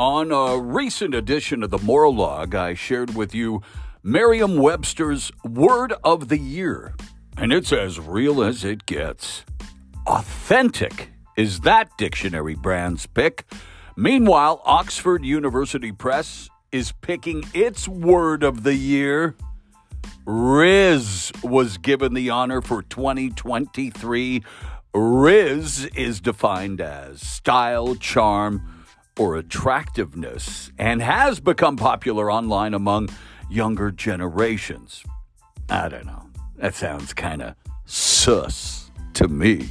On a recent edition of the Moral Log, I shared with you Merriam-Webster's Word of the Year, and it's as real as it gets. Authentic is that dictionary brand's pick. Meanwhile, Oxford University Press is picking its Word of the Year. Riz was given the honor for 2023. Riz is defined as style, charm, or attractiveness, and has become popular online among younger generations. I don't know. That sounds kind of sus to me.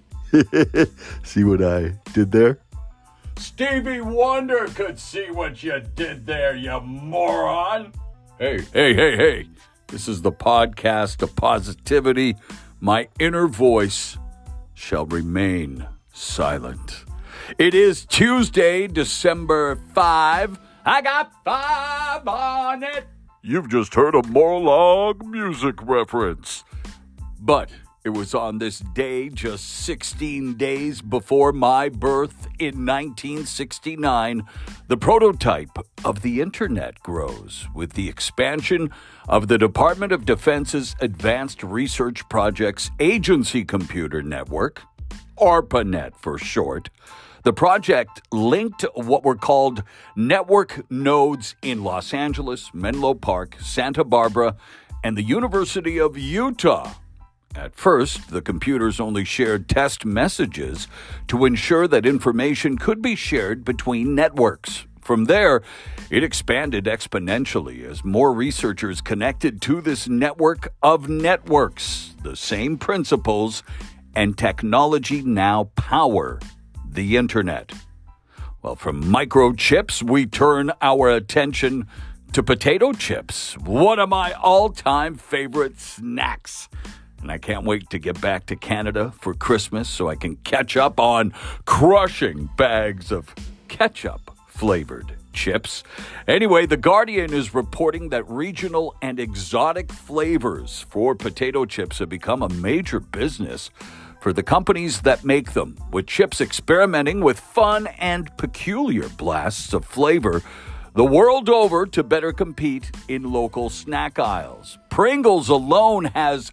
See what I did there? Stevie Wonder could see what you did there, you moron. Hey. This is the podcast of positivity. My inner voice shall remain silent. It is Tuesday, December 5. I got 5 on it. You've just heard a Moral Log music reference. But it was on this day, just 16 days before my birth in 1969, the prototype of the Internet grows with the expansion of the Department of Defense's Advanced Research Projects Agency Computer Network, ARPANET for short. The project linked what were called network nodes in Los Angeles, Menlo Park, Santa Barbara, and the University of Utah. At first, the computers only shared test messages to ensure that information could be shared between networks. From there, it expanded exponentially as more researchers connected to this network of networks. The same principles and technology now power the Internet. Well, from microchips, we turn our attention to potato chips, one of my all-time favorite snacks. And I can't wait to get back to Canada for Christmas so I can catch up on crushing bags of ketchup-flavored chips. Anyway, The Guardian is reporting that regional and exotic flavors for potato chips have become a major business for the companies that make them, with chips experimenting with fun and peculiar blasts of flavor the world over to better compete in local snack aisles. Pringles alone has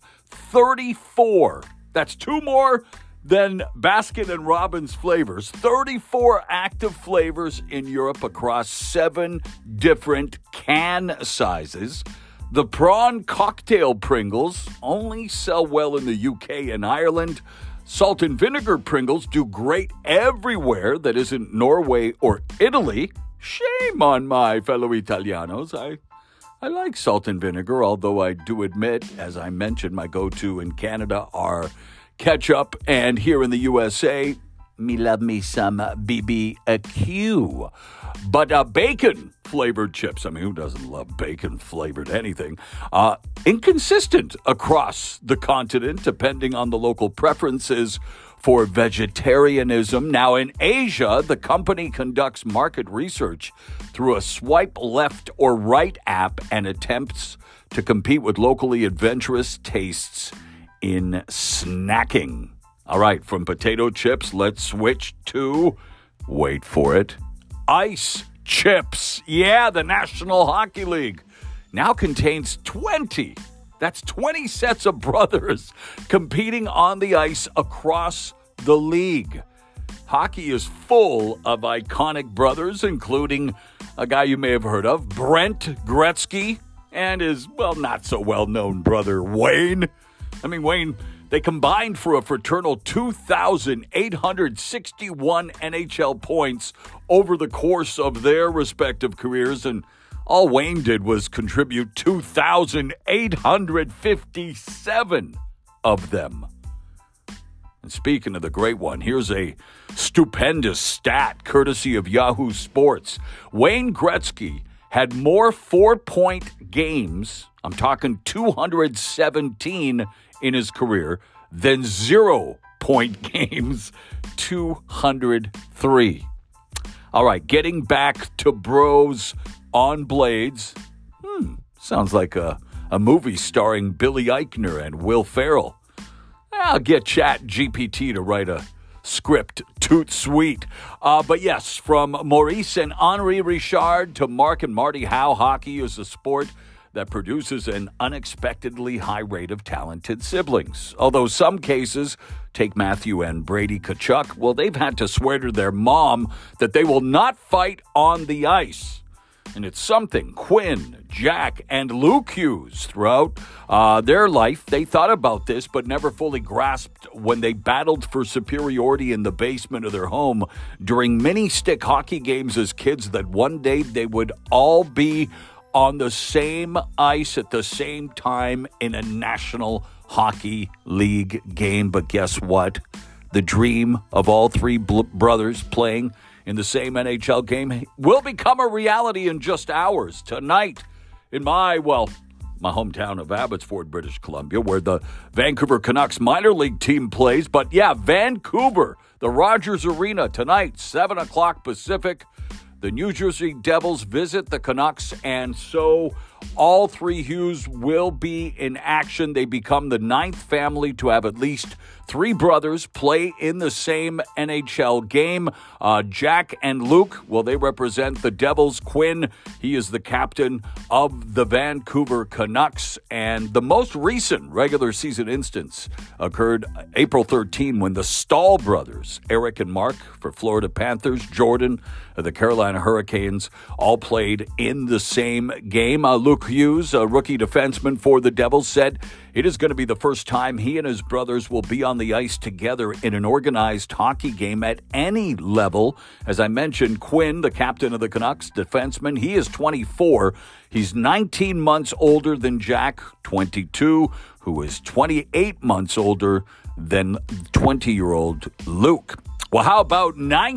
34. That's 2 more than Baskin and Robbins flavors. 34 active flavors in Europe across 7 different can sizes. The prawn cocktail Pringles only sell well in the UK and Ireland. Salt and vinegar Pringles do great everywhere that isn't Norway or Italy. Shame on my fellow Italianos. I like salt and vinegar, although I do admit, as I mentioned, my go-to in Canada are ketchup, and here in the USA, me love me some BBQ. But bacon-flavored chips, I mean, who doesn't love bacon-flavored anything? Inconsistent across the continent, depending on the local preferences for vegetarianism. Now, in Asia, the company conducts market research through a swipe left or right app and attempts to compete with locally adventurous tastes in snacking. All right, from potato chips, let's switch to, wait for it, ice chips. Yeah, the National Hockey League now contains 20 sets of brothers competing on the ice across the league. Hockey is full of iconic brothers, including a guy you may have heard of, Brent Gretzky, and his, not so well-known brother, Wayne. I mean, Wayne, they combined for a fraternal 2,861 NHL points over the course of their respective careers, and all Wayne did was contribute 2,857 of them. And speaking of the great one, here's a stupendous stat courtesy of Yahoo Sports. Wayne Gretzky had more 4-point games, I'm talking 217 in his career, than 0-point games, 203. All right, getting back to bros on blades. Sounds like a movie starring Billy Eichner and Will Ferrell. I'll get ChatGPT to write a script toot sweet. But yes, from Maurice and Henri Richard to Mark and Marty Howe, hockey is a sport that produces an unexpectedly high rate of talented siblings. Although some cases, take Matthew and Brady Tkachuk, well, they've had to swear to their mom that they will not fight on the ice. And it's something Quinn, Jack, and Luke Hughes throughout their life, they thought about this but never fully grasped when they battled for superiority in the basement of their home during mini-stick hockey games as kids, that one day they would all be on the same ice at the same time in a National Hockey League game. But guess what? The dream of all three brothers playing in the same NHL game will become a reality in just hours. Tonight, in my hometown of Abbotsford, British Columbia, where the Vancouver Canucks minor league team plays. But yeah, Vancouver, the Rogers Arena tonight, 7 o'clock Pacific. The New Jersey Devils visit the Canucks, and so all three Hughes will be in action. They become the 9th family to have at least 3 brothers play in the same NHL game. Jack and Luke, well, they represent the Devils. Quinn, he is the captain of the Vancouver Canucks. And the most recent regular season instance occurred April 13 when the Stahl brothers, Eric and Mark for Florida Panthers, Jordan of the Carolina Hurricanes, all played in the same game. Luke Hughes, a rookie defenseman for the Devils, said it is going to be the first time he and his brothers will be on the ice together in an organized hockey game at any level. As I mentioned, Quinn, the captain of the Canucks, defenseman, he is 24. He's 19 months older than Jack, 22, who is 28 months older than 20-year-old Luke. Well, how about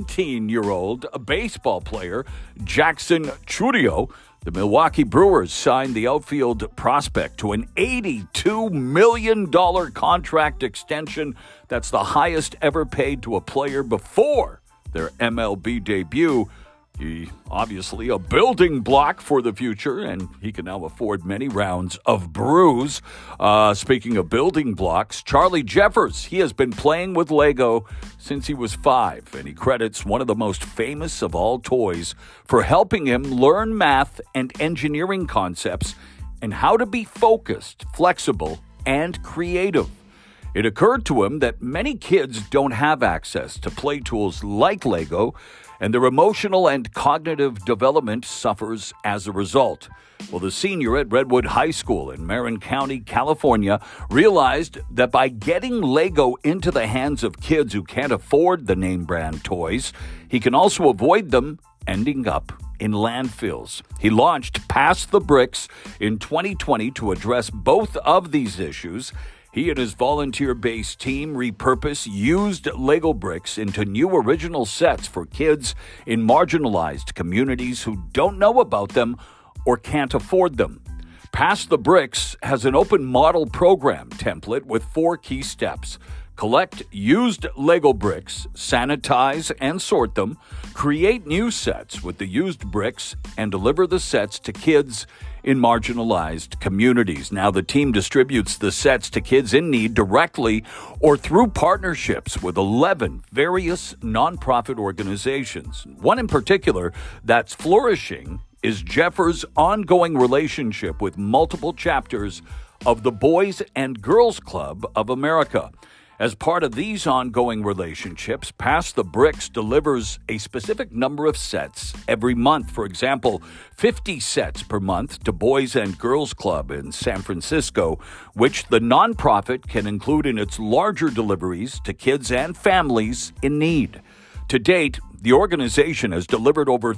19-year-old baseball player Jackson Chourio? The Milwaukee Brewers signed the outfield prospect to an $82 million contract extension. That's the highest ever paid to a player before their MLB debut. He obviously a building block for the future, and he can now afford many rounds of brews. Speaking of building blocks, Charlie Jeffers, he has been playing with Lego since he was 5, and he credits one of the most famous of all toys for helping him learn math and engineering concepts and how to be focused, flexible, and creative. It occurred to him that many kids don't have access to play tools like Lego, and their emotional and cognitive development suffers as a result. Well, the senior at Redwood High School in Marin County, California, realized that by getting Lego into the hands of kids who can't afford the name brand toys, he can also avoid them ending up in landfills. He launched Pass the Bricks in 2020 to address both of these issues. He and his volunteer-based team repurpose used Lego bricks into new original sets for kids in marginalized communities who don't know about them or can't afford them. Pass the Bricks has an open model program template with 4 key steps. Collect used Lego bricks, sanitize and sort them, create new sets with the used bricks, and deliver the sets to kids in marginalized communities. Now, the team distributes the sets to kids in need directly or through partnerships with 11 various nonprofit organizations. One in particular that's flourishing is Jeffers' ongoing relationship with multiple chapters of the Boys and Girls Club of America. As part of these ongoing relationships, Pass the Bricks delivers a specific number of sets every month. For example, 50 sets per month to Boys and Girls Club in San Francisco, which the nonprofit can include in its larger deliveries to kids and families in need. To date, the organization has delivered over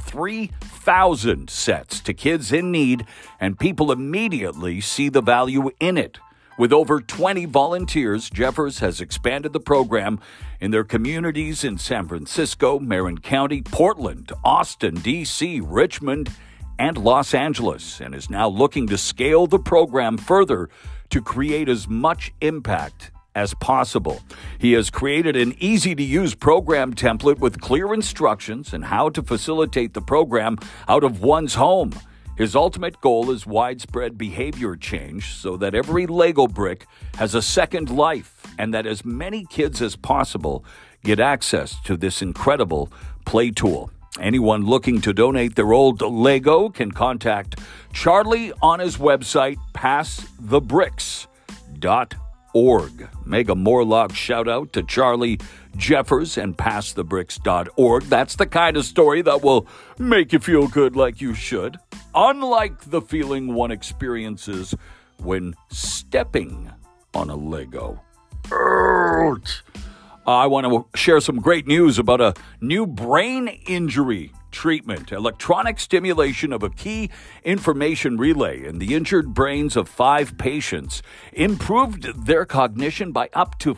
3,000 sets to kids in need, and people immediately see the value in it. With over 20 volunteers, Jeffers has expanded the program in their communities in San Francisco, Marin County, Portland, Austin, D.C., Richmond, and Los Angeles, and is now looking to scale the program further to create as much impact as possible. He has created an easy-to-use program template with clear instructions on how to facilitate the program out of one's home. His ultimate goal is widespread behavior change so that every Lego brick has a second life and that as many kids as possible get access to this incredible play tool. Anyone looking to donate their old Lego can contact Charlie on his website, passthebricks.org. Mega Morlock shout out to Charlie Jeffers and passthebricks.org. That's the kind of story that will make you feel good like you should. Unlike the feeling one experiences when stepping on a Lego. Ouch. I want to share some great news about a new brain injury treatment. Electronic stimulation of a key information relay in the injured brains of 5 patients improved their cognition by up to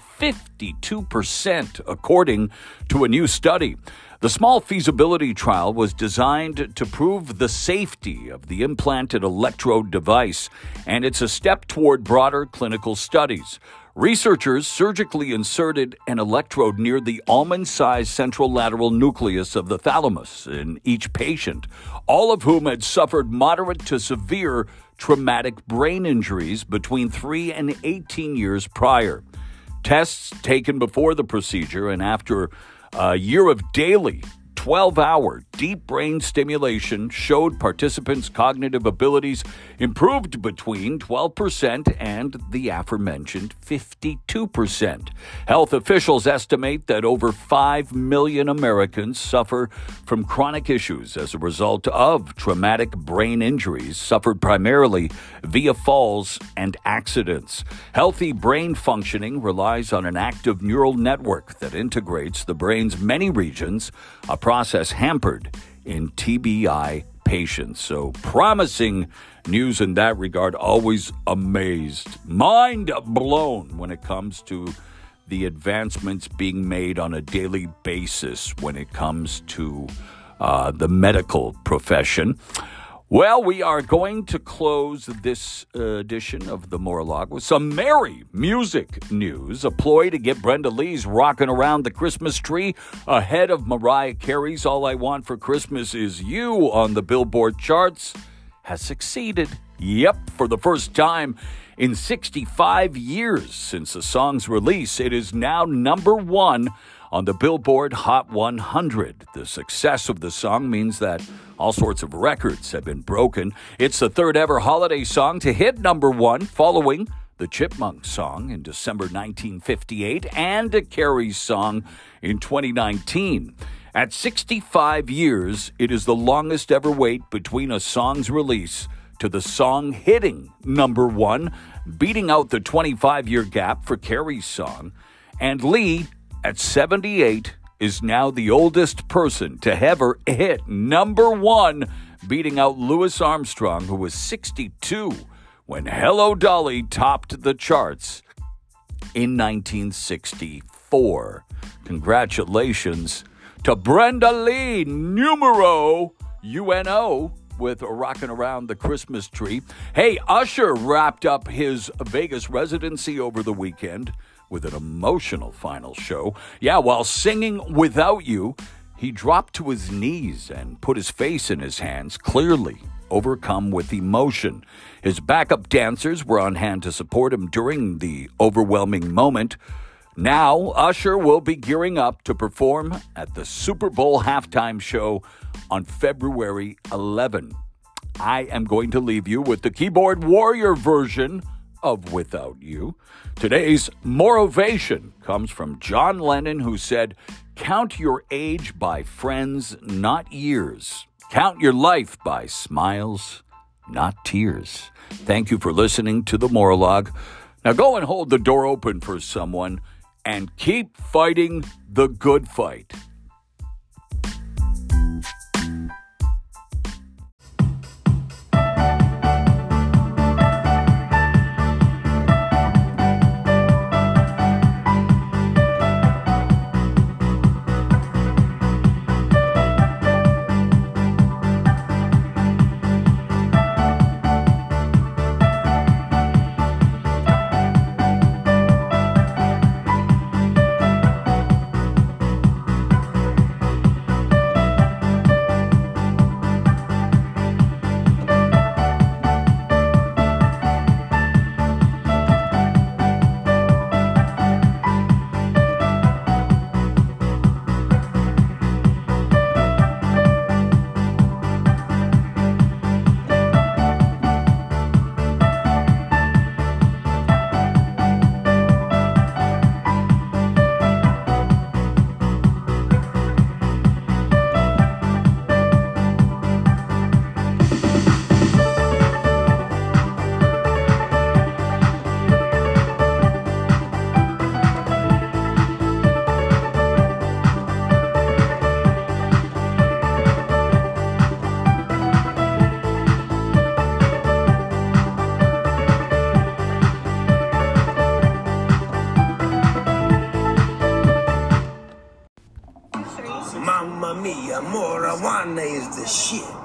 52%, according to a new study. The small feasibility trial was designed to prove the safety of the implanted electrode device, and it's a step toward broader clinical studies. Researchers surgically inserted an electrode near the almond-sized central lateral nucleus of the thalamus in each patient, all of whom had suffered moderate to severe traumatic brain injuries between 3 and 18 years prior. Tests taken before the procedure and after a year of daily 12-hour deep brain stimulation showed participants' cognitive abilities improved between 12% and the aforementioned 52%. Health officials estimate that over 5 million Americans suffer from chronic issues as a result of traumatic brain injuries suffered primarily via falls and accidents. Healthy brain functioning relies on an active neural network that integrates the brain's many regions, a process hampered in TBI patients. So promising news in that regard. Always amazed, mind blown when it comes to the advancements being made on a daily basis when it comes to the medical profession. Well, we are going to close this edition of the Morlog with some merry music news. A ploy to get Brenda Lee's Rockin' Around the Christmas Tree ahead of Mariah Carey's All I Want for Christmas Is You on the Billboard charts has succeeded. Yep, for the first time in 65 years since the song's release, it is now number 1 on the Billboard Hot 100. The success of the song means that all sorts of records have been broken. It's the third ever holiday song to hit number 1, following the Chipmunks song in December 1958 and a Carey's song in 2019. At 65 years, it is the longest ever wait between a song's release to the song hitting number 1, beating out the 25-year gap for Carey's song. And Lee, at 78, is now the oldest person to ever hit number 1, beating out Louis Armstrong, who was 62 when Hello Dolly topped the charts in 1964. Congratulations to Brenda Lee, numero UNO, with Rockin' Around the Christmas Tree. Hey, Usher wrapped up his Vegas residency over the weekend with an emotional final show. Yeah, while singing Without You, he dropped to his knees and put his face in his hands, clearly overcome with emotion. His backup dancers were on hand to support him during the overwhelming moment. Now, Usher will be gearing up to perform at the Super Bowl halftime show on February 11. I am going to leave you with the keyboard warrior version of Without You. Today's motivation comes from John Lennon, who said, "Count your age by friends, not years. Count your life by smiles, not tears." Thank you for listening to the Morlog. Now go and hold the door open for someone and keep fighting the good fight. me, marijuana is the shit.